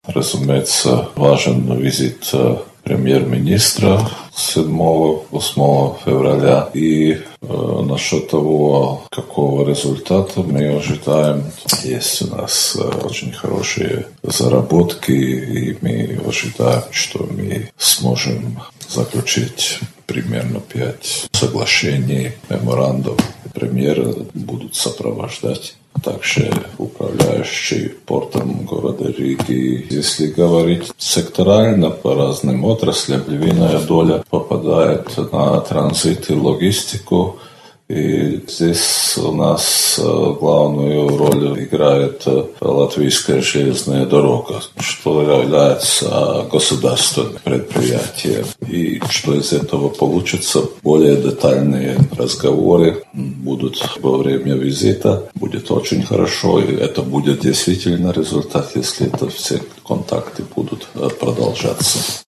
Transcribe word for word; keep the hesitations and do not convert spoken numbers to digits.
Разумеется, важен визит премьер-министра седьмого-восьмого февраля. И э, насчет того, какого результата мы ожидаем, есть у нас э, очень хорошие заработки, и мы ожидаем, что мы сможем заключить примерно пять соглашений, меморандов. Премьеры будут сопровождать также управляющий портом города Риги. Если говорить секторально по разным отраслям, львиная доля попадает на транзит и логистику. И здесь у нас главную роль играет Латвийская железная дорога, что является государственным предприятием. И что из этого получится, более детальные разговоры будут во время визита. Будет очень хорошо, и это будет действительно результат, если это все контакты будут продолжаться.